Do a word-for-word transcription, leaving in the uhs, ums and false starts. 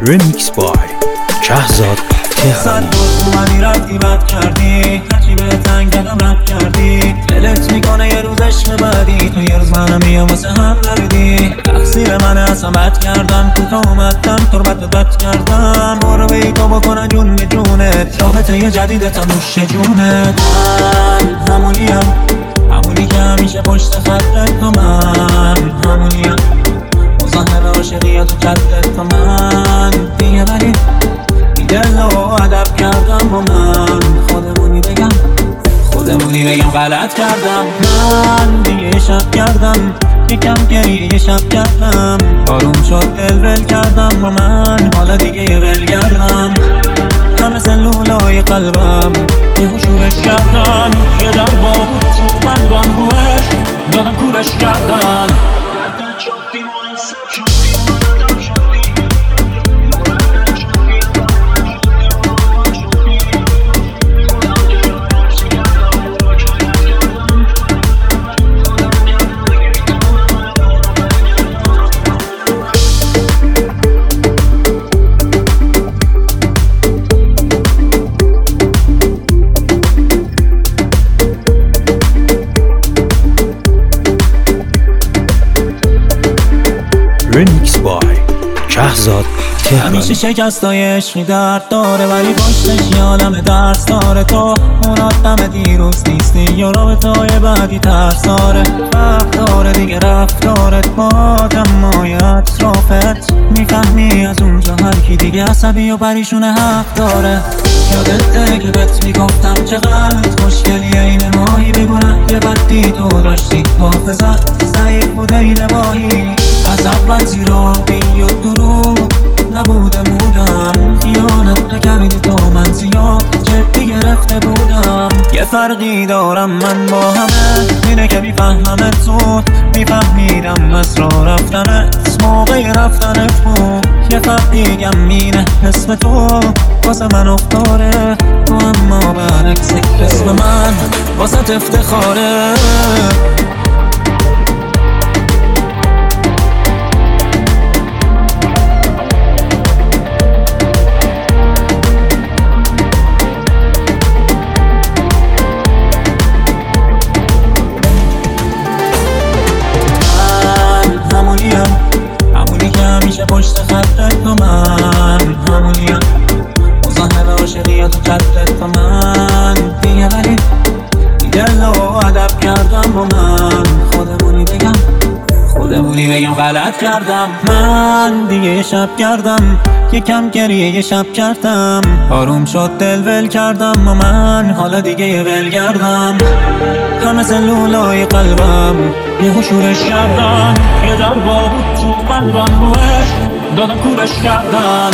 Remix by شهزاد صد بود اومدی رفتی بد کردی، هرچی به تنگ کردم رد کردی. دلت میکنه یه روز عشق بعدی، تو یه روز منم میام واسه هم نردی. تقصیر منه اصلا بد کردم، کوتا اومدم تربت رو بد کردم. برو بی تو بکنه جون به جونت، رابطه یه جدیدت هم نوش جونت. من همونیم همونی که همیشه پشت خطت، تو من همونیم مظاهر عاشقیت و جدت، تو من دیگه ولی دل و ادب کردم با من. خودمونی بگم خودمونی بگم غلط کردم. من دیگه شب کردم، یکم گریه یه شب کردم. آروم شد دل ول کردم با من، حالا دیگه یه ول کردم. همه سلولای قلبم یه شورش کردن، یه در با تو بندان روش دادم کورش کردن. Remix by شهزاد همیشه شکستای عشقی درد داره، ولی پشتش یه عالم درس داره. تو اون آدم دیروز نیستی، یا رابطه‌های بعدی ترس داره. حق داره دیگه رفتارت با آدمای اطرافت، میفهمی از اونجا هر کی دیگه عصبی و پریشونه حق داره. یادته که بهت میگفتم چقدر خوشگلیه این ماهی، بگونه یه بدی تو داشتی، حافظت ضعیف بوده این ماهی. از اول زیرابی و دروغ نبوده بودم، خیانت نکردی تو، من زیاد جدی گرفته بودم. یه فرقی دارم من با همه، اینه که میفهممت زود، میفهمیدم اسرا رفتنت موقع رفتنت بود. یه فرق دیگم مینه اسم تو واسه من افتاره، تو اما برعکس اسم من واسه افتخاره. پشت خطت، تو من همونیم مظاهر عاشقیت و جدت، تو من دیگه ولی دل و ادب کردم با من. خودمونی بگم خودمونی بگم غلط کردم. من دیگه شب کردم، یکم گریه یه شب کردم. آروم شد دل ول کردم با من، حالا دیگه یه ول کردم. همه سلولای قلبم یه شورش کردن، یه در با تو بندان روش دادم کورش کردن.